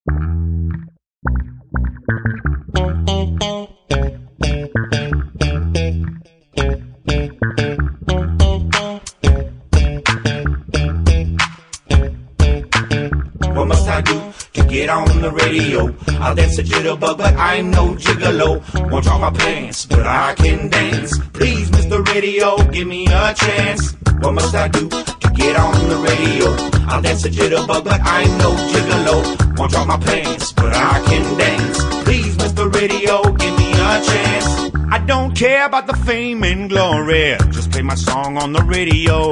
What must I do to get on the radio? I'll dance a jitterbug, but I'm no gigolo. Won't drop my pants, but I can dance. Please, Mr. Radio, give me a chance. What must I do to get on the radio? I'll dance a jitterbug, but I'm no gigolo. Won't drop my pants, but I can dance. Please, Mr. Radio, give me a chance. I don't care about the fame and glory. Just play my song on the radio.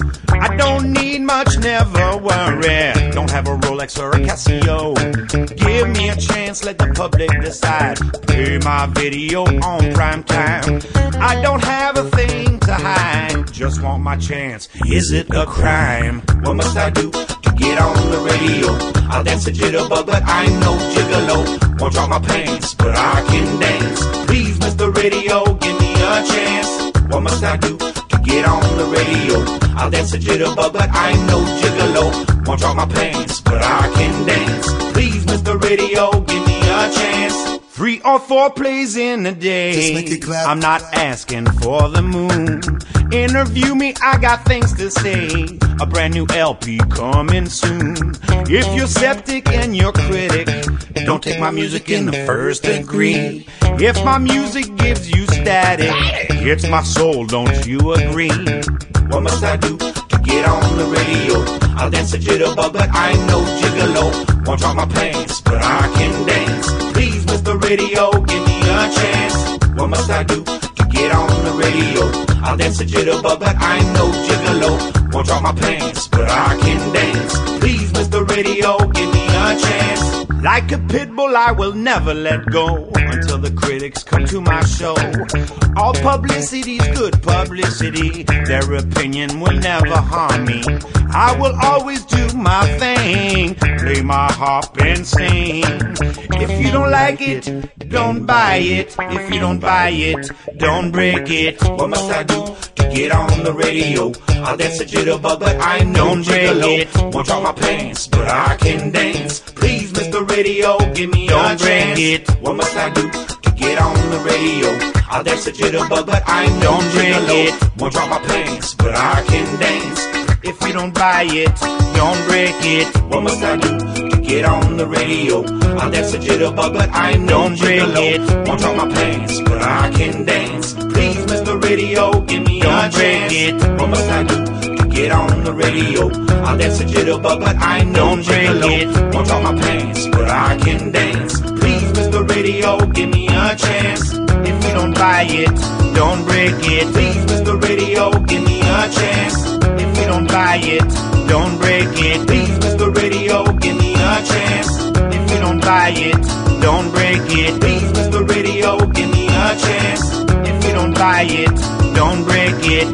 I don't need much, never worry. Don't have a Rolex or a Casio. Give me a chance, let the public decide. Play my video on prime time. I don't have a thing to hide. Just want my chance. Is it a crime? What must I do to get on the radio? I'll dance a jitterbug, but I'm no gigolo. Won't drop my pants, but I can dance. Please, Mr. Radio, give me a chance. What must I do to get on the radio? I'll dance a jitterbug, but I'm no gigolo. Won't drop my pants, but I can dance. Please, Mr. Radio, give me a chance. 3 or 4 plays in a day. Just make it clap. I'm not asking for the moon. Interview me, I got things to say. A brand new LP coming soon. If you're septic and you're critic, don't take my music in the first degree. If my music gives you static, it's my soul, don't you agree? What must I do to get on the radio? I'll dance a jitterbug, but I'm no gigolo. Won't drop my pants, but I can dance. Please, Mr. Radio, give me a chance. What must I do to get on the radio? I'll dance a jitterbug, but I'm no gigolo. Won't drop my pants, but I can dance. Please, Mr. Radio, give me a chance. Like a pit bull, I will never let go until the critics come to my show. All publicity's good publicity. Their opinion will never harm me. I will always do my thing, play my harp and sing. If you don't like it, don't buy it. If you don't buy it, don't break it. What must I do to get on the radio? I'll dance a jitterbug, but I'm no gigolo. Won't drop my pants, but I can dance. Please, Mr. Radio, give me a chance. What must I do to get on the radio? I'll dance a jitterbug, but I'm no gigolo. Won't drop my pants, but I can dance. If you don't buy it, don't break it. What must I do to get on the radio? I'll dance a jitterbug, but I'm no gigolo. Won't drop my pants, but I can dance. Please, Mr. Radio, give me a chance. What must I do to get on the radio? I'll dance a jitterbug, but I'm no gigolo. Won't drop my pants, but I can dance. Please, Mr. Radio, give me a chance. If you don't buy it, don't break it. Please, Mr. Radio, give me a chance. If you don't buy it, don't break it. Please, Mr. Radio, give me a chance. If you don't buy it, don't break it. Please, Mr. Radio, give me a chance. If you don't buy it, don't break it.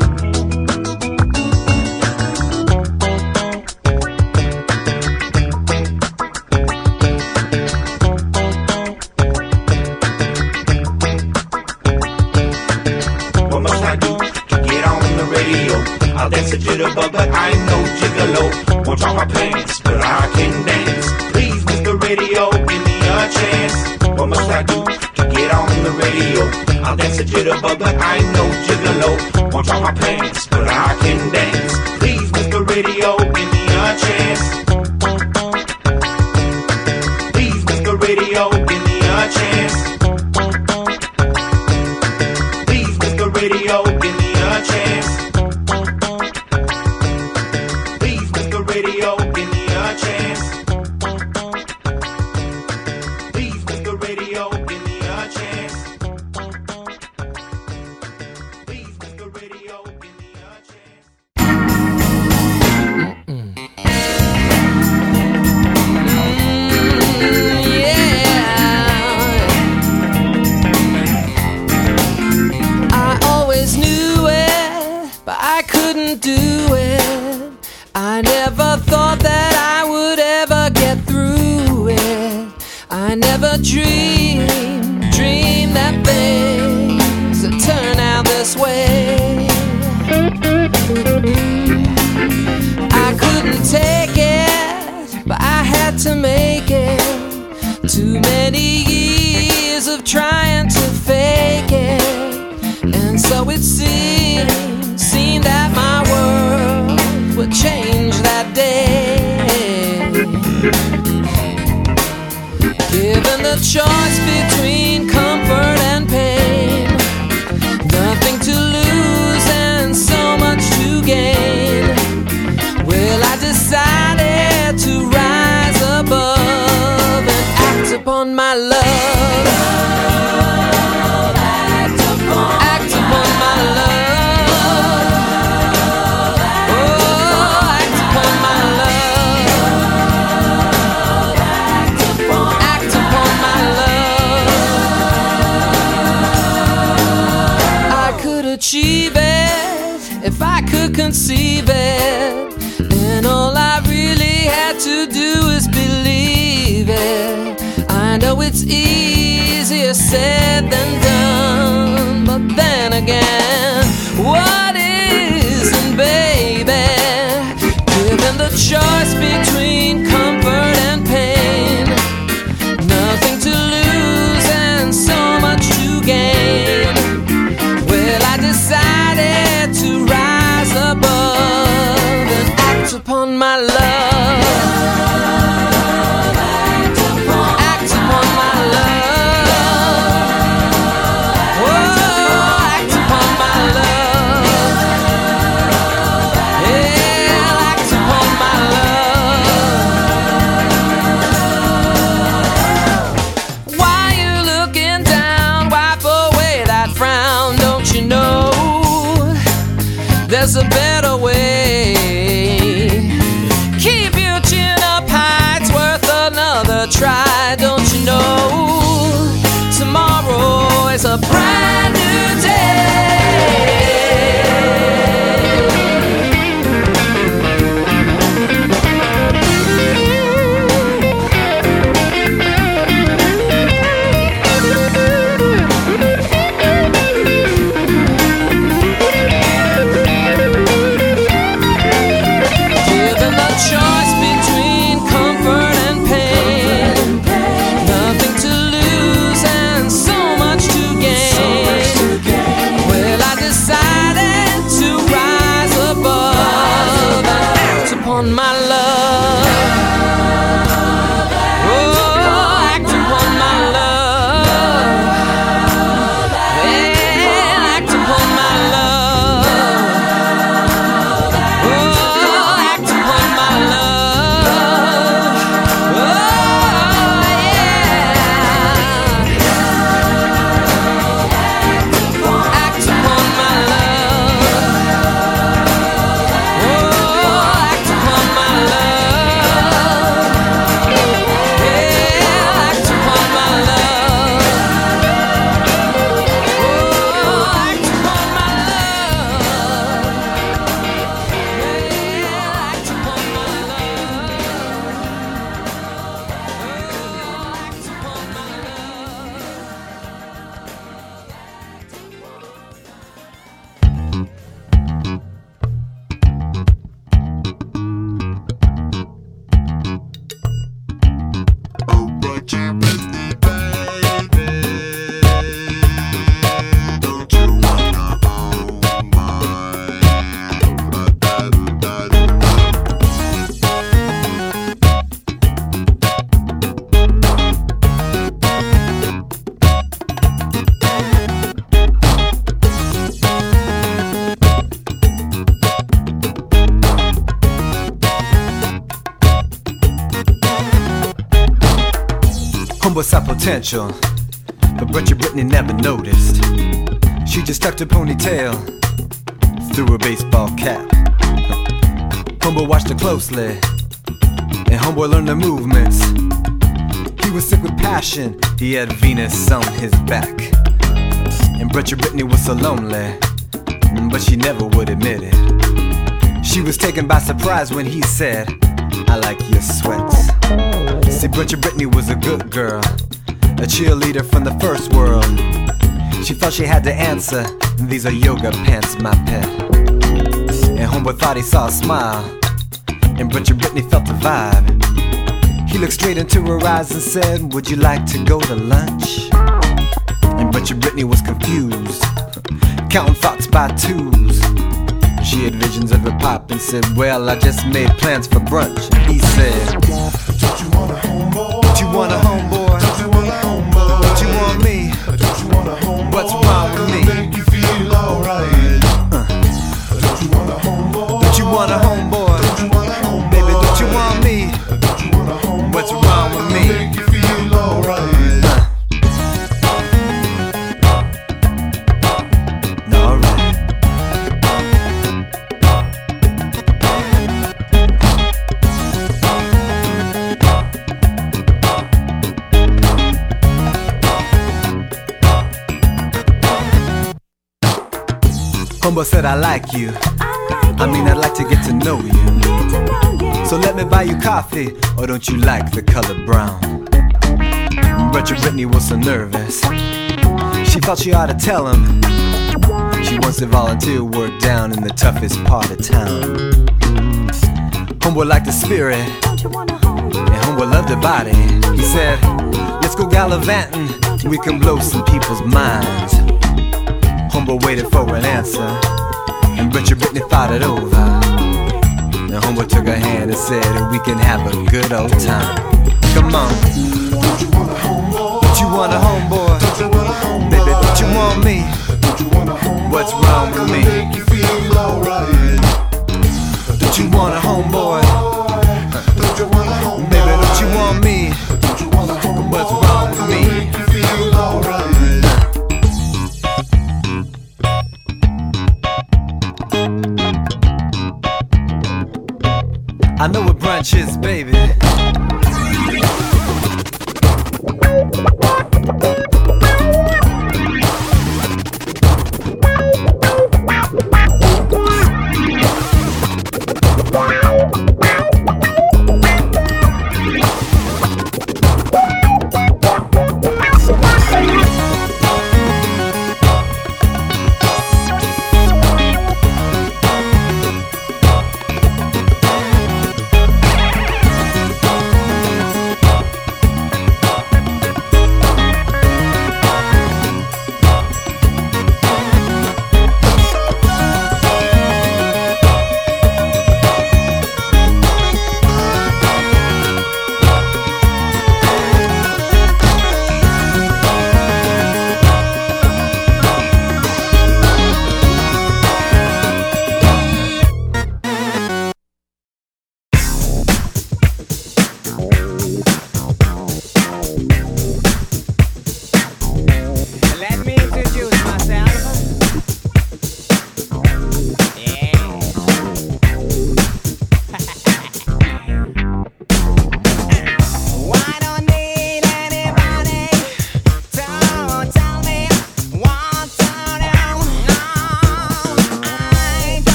I'll dance a jitterbug, but I'm no gigolo. Won't drop my pants, but I can dance. Please, Mr. Radio, give me a chance. What must I do to get on the radio? I'll dance a jitterbug, but I'm no gigolo. Won't drop my pants, but I can dance. Please, Mr. Radio, give me a chance. Please, Mr. Radio, give me a chance. Please, Mr. Radio, give me a chance. Radio, give me a chance. Please, Mr. Radio, give me a chance. Please, Mr. Radio, give me a chance. I always knew it, but I couldn't do it. I never thought that I would ever get through it. I never dreamed that things would turn out this way. I couldn't take it, but I had to make it. Too many years of trying to fake it, and so it seemed that my world would change that day. Given the choice between comfort and pain, nothing to lose and so much to gain, well, I decided to rise above and act upon my love. Act upon my love. Oh, act upon my love. Act upon my love. I could achieve it if I could conceive it, and all I really had to do is believe it. I know it's easier said than done, but then again, what isn't, baby? Given the choice between comfort and pain, nothing to lose and so much to gain, well, I decided to rise above and act upon my love. Act upon my love. Oh, act upon my love. Yeah, act upon my love. Why you looking down? Wipe away that frown. Don't you know there's a better way? Keep your chin up high, it's worth another try. Don't you know tomorrow is a brand new day? Given the choice between comfort and pain, nothing to lose and so much to gain, well, I decided to rise above and act upon my love. Oh, act upon my love. Yeah, act upon my love. Oh, act upon my love. Oh, yeah. Act upon my love. Oh, act upon my love. Yeah, act upon my love. Oh, act upon my love. Yeah, act upon my Oh, but you miss me, baby. Don't you wanna hold mine? Humble saw potential, but Bretcha Brittany never noticed. She just tucked her ponytail through her baseball cap. Humble watched her closely, and Homeboy learned the movements. He was sick with passion, he had Venus on his back. And Bretcha Brittany was so lonely, but she never would admit it. She was taken by surprise when he said, I like your sweats. See, Bretcha Brittany was a good girl, a cheerleader from the first world. She felt she had to answer, these are yoga pants, my pet. And Homeboy thought he saw a smile, and Bretcha Brittany felt the vibe. He looked straight into her eyes and said, would you like to go to lunch? And Butcher Brittany was confused, counting thoughts by twos. She had visions of hip hop and said, well, I just made plans for brunch. He said, Don't you want a homeboy? don't you want a homeboy? Don't you want a homeboy? Don't you want me? Don't you want a homeboy? What's wrong with me? Make you feel alright. Don't you want a homeboy? Don't you want a homeboy? Don't you want a homeboy? Baby, don't you want me? Don't you want a homeboy? What's wrong with me? Make you feel alright. Alright. Homeboy said I like you. I mean I'd like to get to know you. So let me buy you coffee, or don't you like the color brown? But your Brittany was so nervous, she felt she ought to tell him she wants to volunteer work down in the toughest part of town. Homeboy liked the spirit, and homeboy loved the body. He said, let's go gallivanting, we can blow some people's minds. Homeboy waited for an answer, and Butcher Brittany thought it over. And homeboy took her hand and said, we can have a good old time. Come on. Don't you want a homeboy? Don't you want a homeboy? Don't you want a homeboy? Baby, don't you want me? Don't you want a homeboy? What's wrong with me? Make you feel alright. Don't you want a homeboy? Don't you want a homeboy? Baby, don't you want me? Don't you want a homeboy? What's wrong with me? Make you feel alright. I know what brunch is, baby.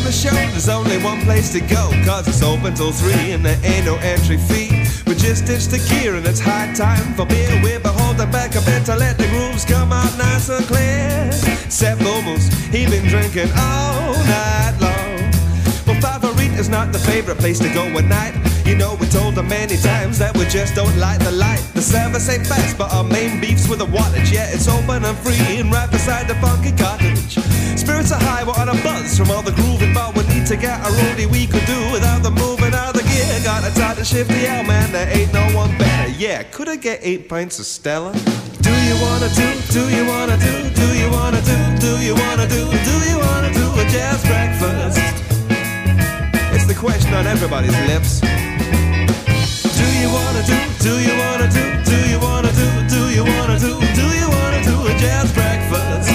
the show, there's only one place to go, cause it's open till 3 and there ain't no entry fee. We just ditched the gear and it's high time for beer. We're holding back a bit to let the grooves come out nice and clear. Except almost, he been drinking all night long. Well, Favorite is not the favorite place to go at night. You know, we told them many times that we just don't like the light. The service ain't fast, but our main beef's with the wattage. Yeah, it's open and free and right beside the funky cottage. Spirits are high, we're on a buzz from all the grooving, but we need to get a roadie we could do without the moving out the gear. Got a time to shift the out, man, there ain't no one better. Yeah, could I get 8 pints of Stella? Do you wanna do, do you wanna do, do you wanna do, do you wanna do, do you wanna do a jazz breakfast? It's the question on everybody's lips. Do you wanna do, do you wanna do, do you wanna do, do you wanna do, do you wanna do a jazz breakfast?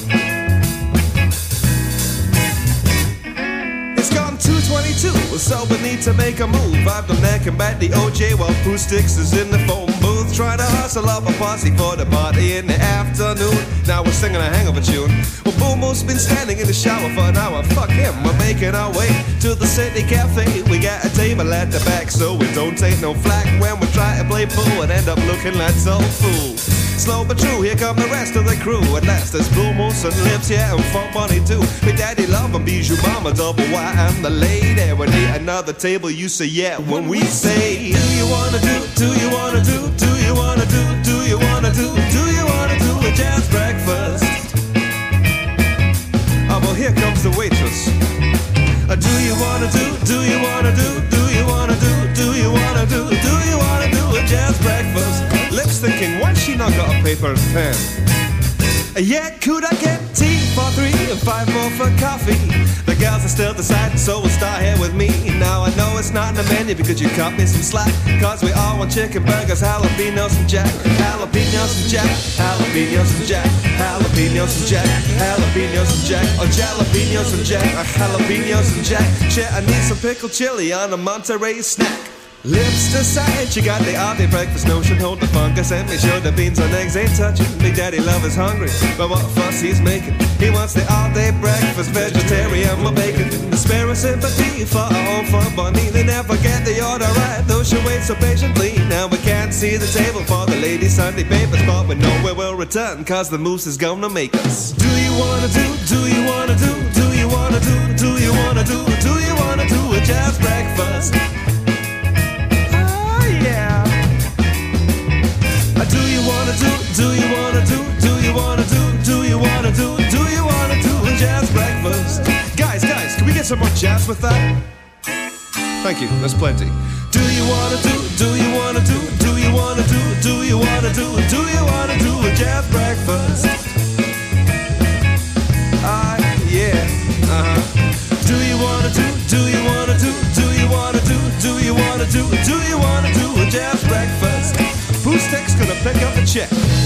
It's gone 2:22, so we need to make a move. I've done neck and back the OJ while Pooh Sticks is in the phone booth, trying to hustle up a posse for the party in the afternoon. Now we're singing a hangover tune. Well, Boomo's been standing in the shower for an hour. Fuck him, we're making our way to the city cafe. We got a table at the back so we don't take no flack when we try to play pool and end up looking like some fools. Slow but true, here come the rest of the crew. At last there's Boomos and Lips, yeah, and Fun Bunny too. Big Daddy Love and Bijou Mama, Double Y and the lady. We need another table, you say yeah when we say, do you wanna do, do you wanna do, do you wanna do, do you wanna do, do you wanna do a jazz breakfast? Oh, well, here comes the waitress. Do you wanna do, do you wanna do, do you wanna do, do you wanna do, do you wanna do a jazz breakfast? Lips thinking, why's she not got a paper and pen? Yeah, could I get tea for 3 and 5 more for coffee? The girls are still deciding, so we'll start here with me. Now I know it's not in the menu because you cut me some slack, cause we all want chicken burgers, jalapenos and jack, jalapenos and jack, jalapenos and jack, jalapenos and jack, jalapenos and jack, or jalapenos and jack, or jalapenos and jack. Shit, I need some pickled chili on a Monterey snack. Lips decide she got the all-day breakfast notion. Hold the fungus and make sure the beans and eggs ain't touching. Big Daddy Love is hungry, but what fuss he's making. He wants the all-day breakfast, vegetarian with bacon. The spare of sympathy for our own Fun Bunny. They never get the order right, though she waits so patiently. Now we can't see the table for the ladies' Sunday papers, but we know we will return, cause the moose is gonna make us. Do you wanna do, do you wanna do, do you wanna do, do you wanna do, do you wanna do a jazz breakfast? Yeah. Do you wanna do, do you wanna do, do you wanna do, do you wanna do, do you wanna do a jazz breakfast? Guys, can we get some more jazz with that? Thank you, that's plenty. Do you wanna do, do you wanna do, do you wanna do, do you wanna do, do you wanna do a jazz breakfast? Yeah, Do you wanna do, do you wanna do, do you wanna do, do you wanna do, do you wanna do a jazz breakfast? Pooh Stick's gonna pick up a check.